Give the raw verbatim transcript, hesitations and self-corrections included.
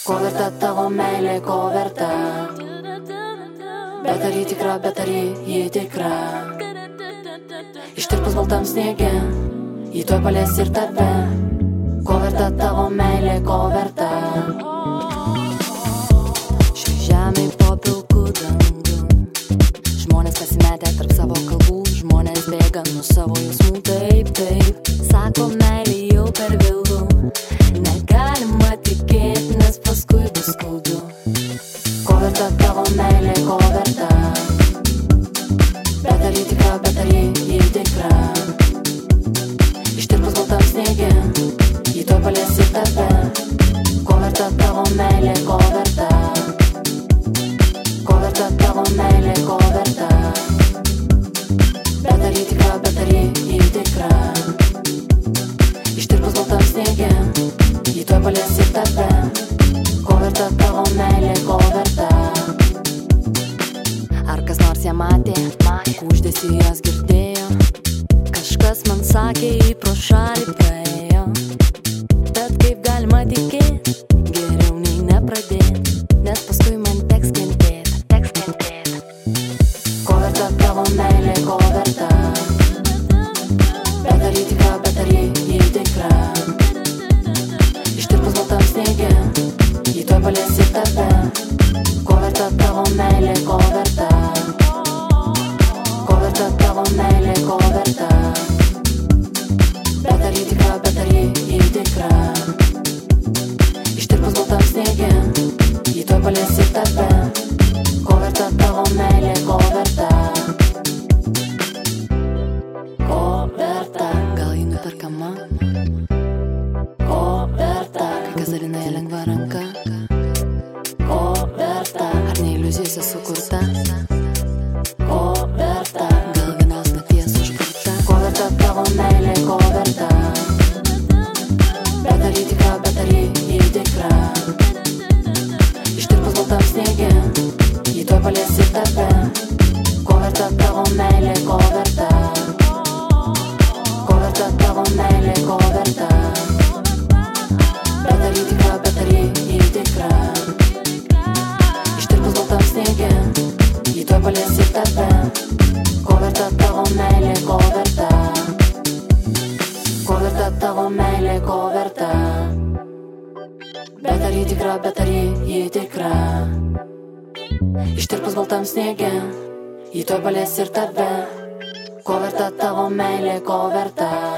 Ko verta tavo meilė, ko verta? Bet ar ji tikra, bet ar ji tikra? Ištirpus baltam sniege, ji tuoj palies ir tave. Ko verta tavo meilė, ko verta? Šiai žemei po pilkų dangų, žmonės pasimetę tarp savo kalbų, žmonės bėga nuo savo jausmų. Taip, taip, sako meilė jau per vėlu, negalima tikėti, nes paskui bus skaudu. Ko verta tavo meilė, ko verta? Bet ar ji tikra, bet ar ji tikra? Ištirpus baltam sniege, ji tuoj palies ir tave. Ko verta tavo meilė, ko verta? Ko verta tavo meilė, ko verta? Bet ar ji tikra, bet ar ji tikra? Ištirpus baltam sniege, ji tuoj palies ir tave. Ko verta tavo meilė, ko verta? Ar kas nors ją matė, kuždėsi jos girdėjo? Kažkas man sakė, į pro šalį praėjo. Bet kaip galima tikėt, geriau nei nepradėt, nes paskui man teks kentėt, teks kentėt. Ko verta tavo meilė, ko verta? Bet ar ji tikra, bet ar ji tikra? Ištirpus baltam sniege, ji tuoj palies ir tave. Ko verta tavo meilė, ko verta? Ko verta tavo meilė, ko verta? Bet ar ji tikra, bet ar ji tikra? Ištirpus baltam sniege, ji tuoj palies ir tave. Ko verta tavo meilė, ko verta? Ko verta? Gal ji nuperkama? Ko verta? Kai kas dalina ją lengva ranka? Ko verta? Ar ne iliuzijose sukurta? Ko verta? Gal vienos nakties užburta? Ko verta tavo meilė, ko verta? Bet ar ji tikra, bet ar ji tikra? Ištirpus baltam sniege, ji tuoj palies ir tave. Ko verta tavo meilė, ko verta? Ko verta tavo meilė, ko verta? Bet ar ji tikra, bet ar ji tikra? Ištirpus baltam sniege, ji tuoj palies ir tave. Ko verta tavo meilė, ko verta? Ko verta tavo meilė, ko verta? Bet ar ji tikra, bet ar ji tikra? Ištirpus baltam sniege, ji tuoj palies ir tave. Ko verta tavo meilė, ko verta?